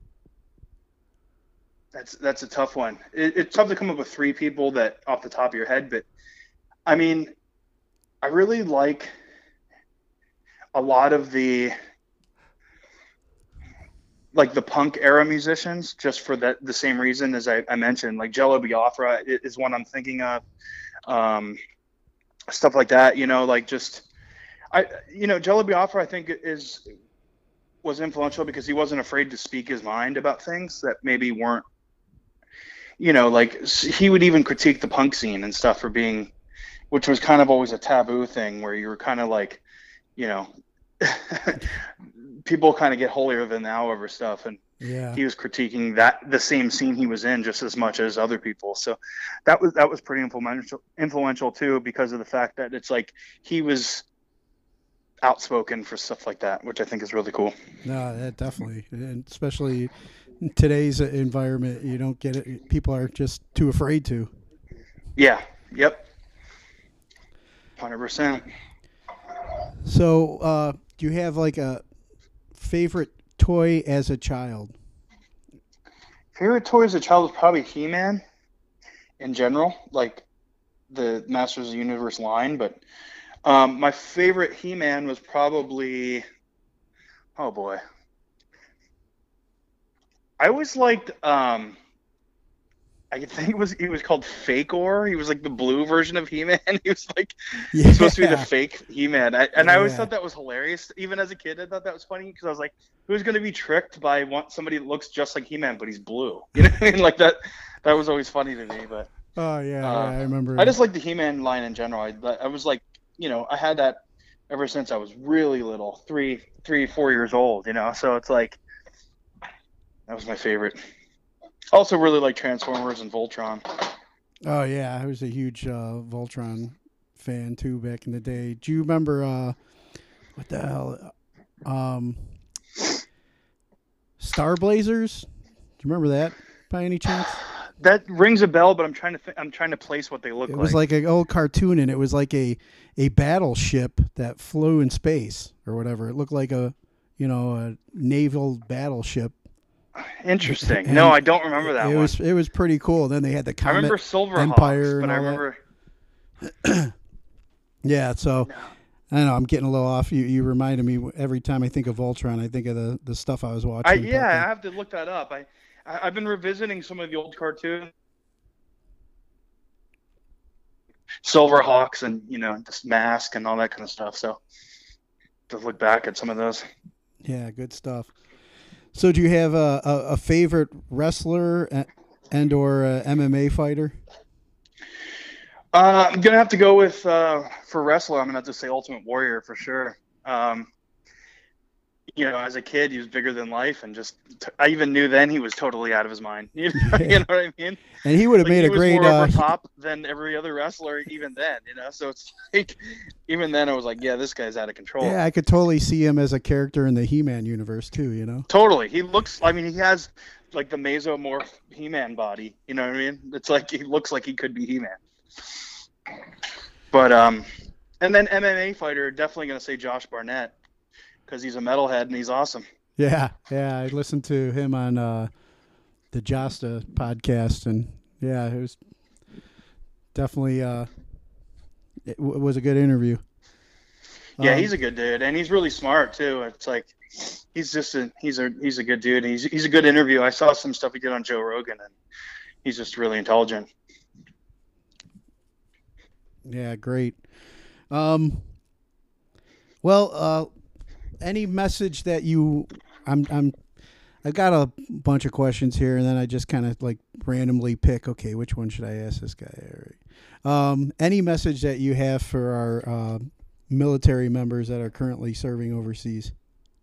E: that's that's a tough one. It, it's tough to come up with three people that off the top of your head, but I mean, I really like a lot of the like the punk era musicians, just for that the same reason as I, I mentioned. Like Jello Biafra is one I'm thinking of. Um, stuff like that, you know, like just I you know Jello Biafra I think is was influential because he wasn't afraid to speak his mind about things that maybe weren't, you know, like he would even critique the punk scene and stuff for being, which was kind of always a taboo thing where you were kind of like, you know, people kind of get holier than thou over stuff, and
D: yeah,
E: he was critiquing that the same scene he was in just as much as other people. So that was that was pretty influential influential too, because of the fact that it's like he was outspoken for stuff like that, which I think is really cool.
D: No, that definitely, and especially in today's environment, you don't get it. People are just too afraid to.
E: Yeah. Yep. one hundred percent.
D: So, uh, do you have like a favorite toy as a child?
E: Favorite toy as a child was probably He-Man in general, like the Masters of the Universe line. But um, my favorite He-Man was probably, oh boy, I always liked. Um, I think it was he was called Fake-Or. He was like the blue version of He-Man. He was like
D: Yeah.
E: supposed to be the fake He-Man. I, and I always
D: Yeah.
E: thought that was hilarious. Even as a kid, I thought that was funny because I was like, who's going to be tricked by one, somebody that looks just like He-Man but he's blue? You know what I mean? Like that. That was always funny to me. But
D: Oh yeah,
E: uh,
D: yeah, I remember.
E: I just like the He-Man line in general. I, I was like, you know, I had that ever since I was really little, three, three, four years old. You know, so it's like that was my favorite. Also, really like Transformers and Voltron.
D: Oh yeah, I was a huge uh, Voltron fan too back in the day. Do you remember uh, what the hell? Um, Star Blazers. Do you remember that by any chance?
E: That rings a bell, but I'm trying to th- I'm trying to place what they look
D: It
E: like.
D: was like an old cartoon, and it was like a a battleship that flew in space or whatever. It looked like a you know a naval battleship.
E: Interesting.
D: And
E: No, I don't remember that
D: it
E: one.
D: was it was pretty cool. Then they had the
E: I
D: Comet
E: remember Silverhawks,
D: Empire
E: but
D: and
E: I
D: all
E: remember.
D: that. Yeah, so I don't know. I'm getting a little off. You you reminded me every time I think of Voltron, I think of the, the stuff I was watching.
E: I
D: back
E: yeah, I
D: then.
E: have to look that up. I, I I've been revisiting some of the old cartoons, Silverhawks, and you know, this Mask and all that kind of stuff. So to look back at some of those.
D: Yeah, good stuff. So, do you have a, a, a favorite wrestler and or a M M A fighter?
E: Uh, I'm gonna have to go with uh, for wrestler. I'm gonna have to say Ultimate Warrior for sure. Um, you know, as a kid, he was bigger than life, and just t- I even knew then he was totally out of his mind. You know, you know what I mean?
D: And he would have
E: Like,
D: made
E: he
D: a
E: was
D: great.
E: more
D: Uh,
E: over top than every other wrestler, even then. You know, so it's like even then I was like, yeah, this guy's out of control.
D: yeah, I could totally see him as a character in the He-Man universe too. You know.
E: Totally. He looks. I mean, he has like the mesomorph He-Man body. You know what I mean? It's like he looks like he could be He-Man. But um, and then M M A fighter, definitely gonna say Josh Barnett because he's a metalhead and he's awesome.
D: Yeah, yeah. I listened to him on uh, the Josta podcast, and yeah, it was definitely uh, it w- was a good interview.
E: Yeah,
D: Um,
E: he's a good dude, and he's really smart too. It's like he's just a he's a he's a good dude. He's he's a good interview. I saw some stuff he did on Joe Rogan, and he's just really intelligent.
D: Yeah, great. Um, well, uh, any message that you, I'm, I'm, I've got a bunch of questions here, and then I just kind of like randomly pick, okay, which one should I ask this guy? All right. Um, any message that you have for our uh, military members that are currently serving overseas?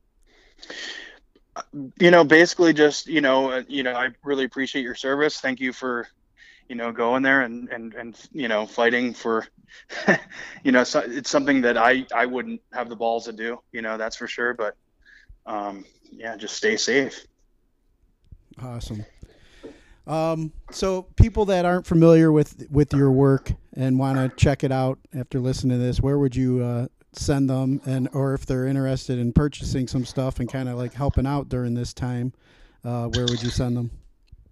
E: You know, basically just, you know, uh, you know, I really appreciate your service. Thank you for, you know, going there and, and, and, you know, fighting for, you know, so it's something that I, I wouldn't have the balls to do, you know, that's for sure. But, um, yeah, just stay safe.
D: Awesome. Um, so people that aren't familiar with, with your work and want to check it out after listening to this, where would you, uh, send them, and, or if they're interested in purchasing some stuff and kind of like helping out during this time, uh, where would you send them?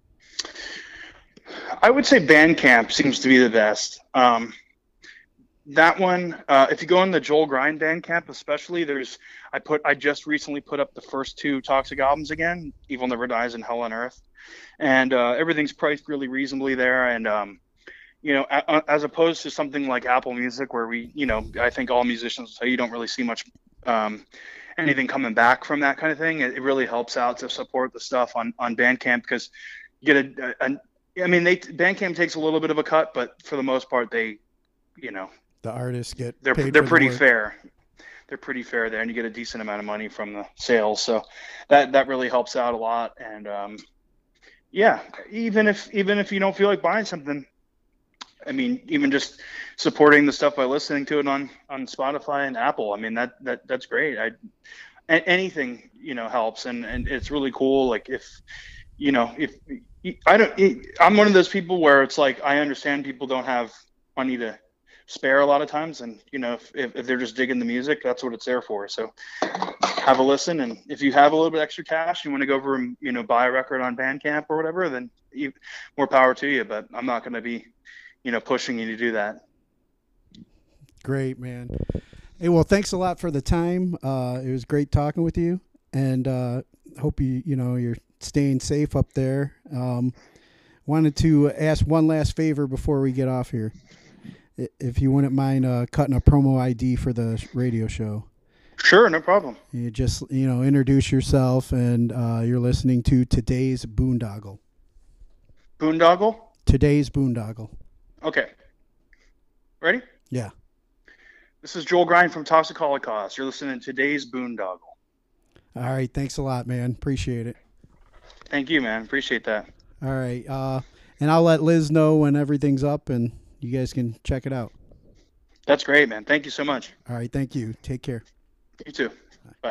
E: I would say Bandcamp seems to be the best. Um, that one, uh, if you go on the Joel Grind Bandcamp, especially, there's, I put, I just recently put up the first two Toxic albums again, Evil Never Dies and Hell on Earth. And, uh, everything's priced really reasonably there. And, um, you know, a, as opposed to something like Apple Music, where we, you know, I think all musicians say you don't really see much, um, anything coming back from that kind of thing. It, it really helps out to support the stuff on, on Bandcamp, because you get a, a, a I mean, they Bandcamp takes a little bit of a cut, but for the most part, they, you know,
D: the artists get
E: they're
D: paid
E: they're
D: for
E: pretty
D: the work.
E: fair. They're pretty fair there, and you get a decent amount of money from the sales. So that that really helps out a lot. And um, yeah, even if even if you don't feel like buying something, I mean, even just supporting the stuff by listening to it on on Spotify and Apple, I mean, that that that's great. I a- anything, you know, helps, and and it's really cool. Like if you know if I don't, I'm one of those people where it's like, I understand people don't have money to spare a lot of times. And, you know, if, if, if they're just digging the music, that's what it's there for. So have a listen. And if you have a little bit extra cash, you want to go over and, you know, buy a record on Bandcamp or whatever, then you, more power to you. But I'm not going to be, you know, pushing you to do that.
D: Great, man. Hey, well, thanks a lot for the time. Uh, it was great talking with you, and uh, hope you, you know, you're staying safe up there. Um, wanted to ask one last favor before we get off here. If you wouldn't mind uh, cutting a promo I D for the radio show.
E: Sure, no problem.
D: You just, you know, introduce yourself, and uh, you're listening to Today's Boondoggle.
E: Boondoggle?
D: Today's Boondoggle.
E: Okay. Ready?
D: Yeah.
E: This is Joel Grind from Toxic Holocaust. You're listening to Today's Boondoggle.
D: All right. Thanks a lot, man. Appreciate it.
E: Thank you, man. Appreciate that.
D: All right. Uh, and I'll let Liz know when everything's up, and you guys can check it out.
E: That's great, man. Thank you so much.
D: All right. Thank you. Take care.
E: You too. Bye.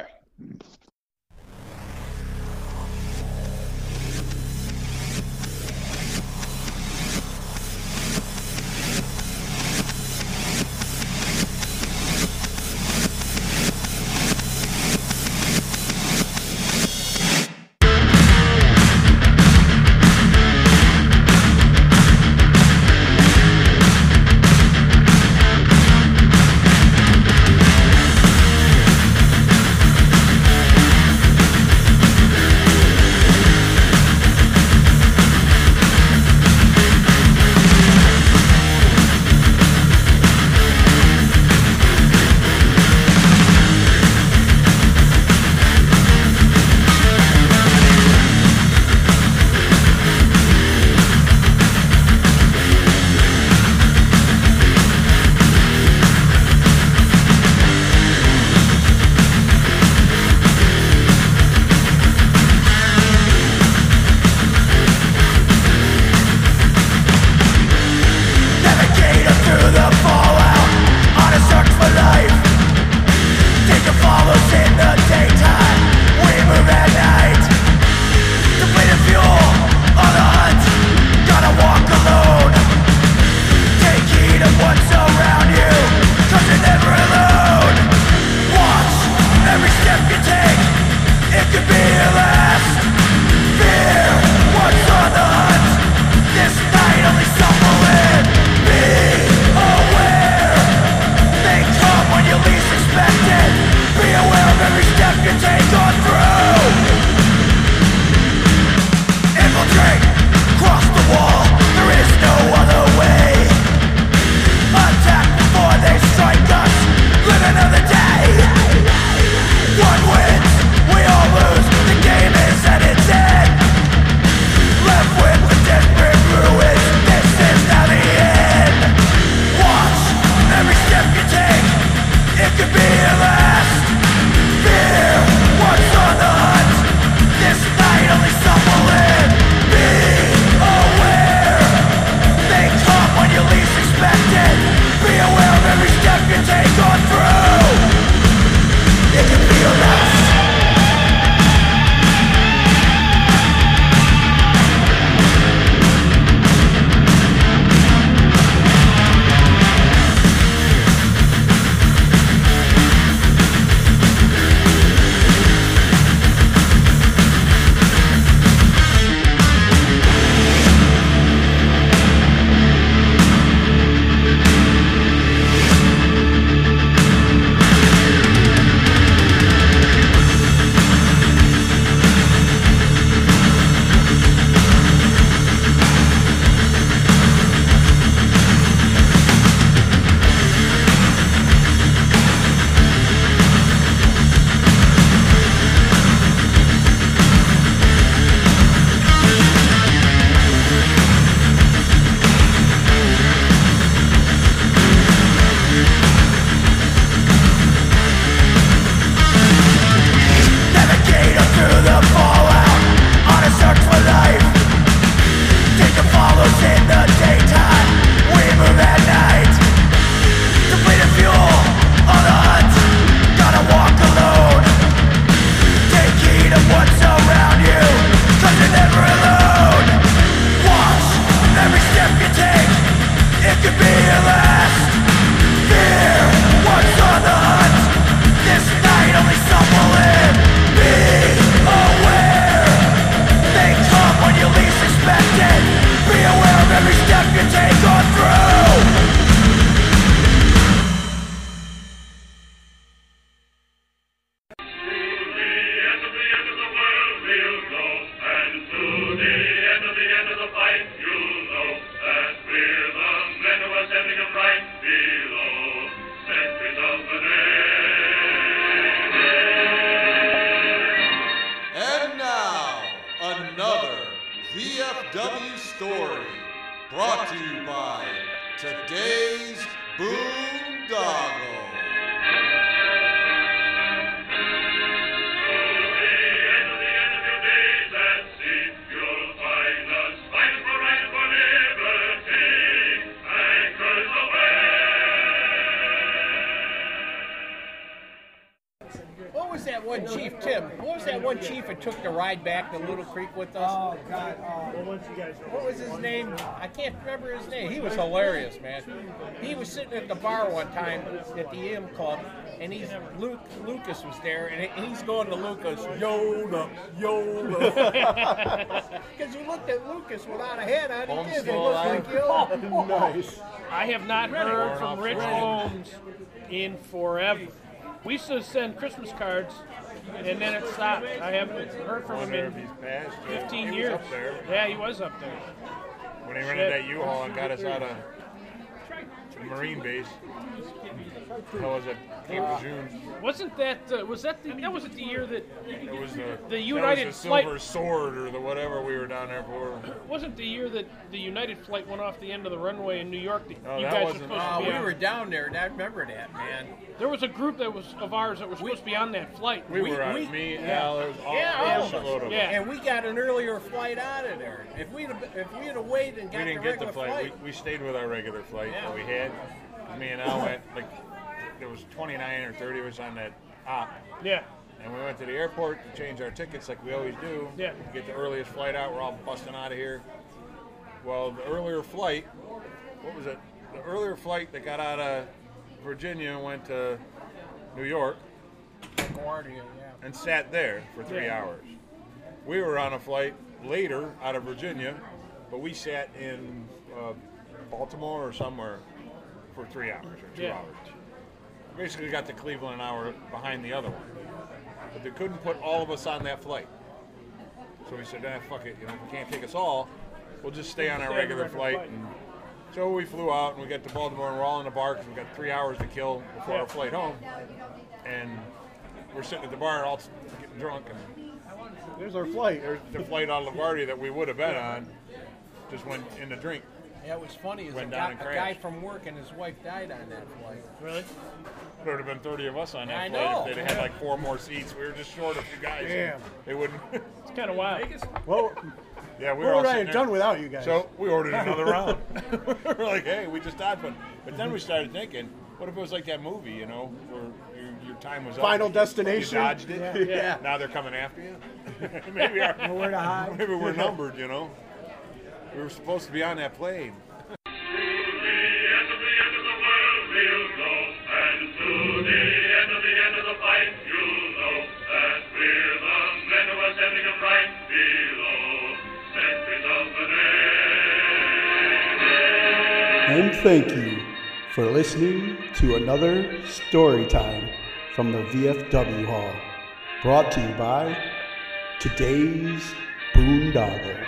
B: story brought to you by Today's Boondoggle.
H: What was that one chief, Tim? What was that one chief that took the ride back to Little Creek with us?
I: Oh, God. Uh,
H: what was his name? I can't remember his name. He was hilarious, man. He was sitting at the bar one time at the M Club, and he's Luke, Lucas was there, and he's going to Lucas, Yoda, Yoda. Because you looked at Lucas without a head on, he did. He looked like Yoda.
I: Nice.
J: I have not heard from Rich Holmes in forever. We used to send Christmas cards, and then it stopped. I haven't heard from him in fifteen years.
K: Up there.
J: Yeah, he was up there.
K: When he rented that U-Haul and got us out of the Marine base. That was at Cape Lejeune.
J: Wasn't that uh, was that the that wasn't the year that
K: it was the,
J: the United
K: that was the
J: flight
K: Silver Sword or the whatever we were down there for.
J: Wasn't the year that the United flight went off the end of the runway in New York? That
K: no,
J: you
K: that
J: guys
K: wasn't.
J: were supposed to be
H: we
J: on.
H: were down there, and I remember that, man.
J: There was a group that was of ours that was supposed we, to be on that flight.
K: We,
H: we
K: were on.
H: We,
K: me,
H: yeah.
K: Al, there was all,
H: yeah,
K: all shitload of
J: yeah.
H: And we got an earlier flight out of there. If we'd have, if we'd have waited and got
K: we didn't
H: the
K: get the
H: regular
K: flight.
H: flight,
K: We, we stayed with our regular flight
H: yeah.
K: that we had. Me and Al went like there was twenty-nine or thirty of us on that op.
J: Yeah.
K: And we went to the airport to change our tickets like we always do.
J: Yeah.
K: Get the earliest flight out. We're all busting out of here. Well, the earlier flight, what was it? The earlier flight that got out of Virginia and went to New York
H: LaGuardia, yeah.
K: and sat there for three
J: Yeah.
K: hours. We were on a flight later out of Virginia, but we sat in uh, Baltimore or somewhere for three hours or two
J: Yeah.
K: hours. Basically got to Cleveland an hour behind the other one. But they couldn't put all of us on that flight. So we said, ah, fuck it, you know, we can't take us all. We'll just stay on our regular flight. And so we flew out and we got to Baltimore and we're all in the bar because we got three hours to kill before
J: Yeah.
K: our flight home. And we're sitting at the bar all getting drunk. And
I: There's our flight.
K: there's the flight out of LaGuardia that we would have been on just went in the drink.
H: Yeah, it was funny. Is a,
K: Went
H: guy,
K: down and
H: a guy
K: crashed.
H: from work and his wife died on that flight.
J: Really?
K: There would have been thirty of us on that
H: I
K: flight
H: know.
K: if they'd had like four more seats. We were just short a few guys.
I: Damn.
K: They wouldn't.
J: It's kind of wild.
I: Well,
K: Yeah, we
I: what
K: were all
I: would I
K: sitting
I: have
K: there.
I: done without you guys?
K: So we ordered another round. We're like, hey, we just dodged one. But then we started thinking, what if it was like that movie, you know, where your, your time was up?
I: Final Destination?
K: You dodged it.
I: Yeah. Yeah.
K: Now they're coming after you. maybe our,
I: Nowhere to hide.
K: maybe we're numbered, you know. We were supposed to be on that plane.
D: And thank you for listening to another story time from the V F W Hall, brought to you by Today's Boondoggle.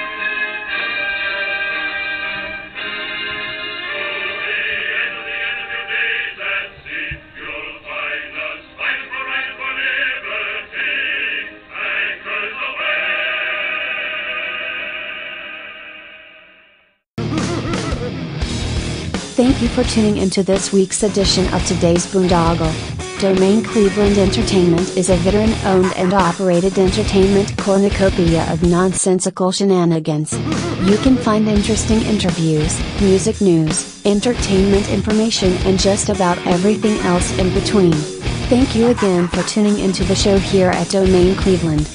C: Thank you for tuning into this week's edition of Today's Boondoggle. Domain Cleveland Entertainment is a veteran-owned and operated entertainment cornucopia of nonsensical shenanigans. You can find interesting interviews, music news, entertainment information, and just about everything else in between. Thank you again for tuning into the show here at Domain Cleveland.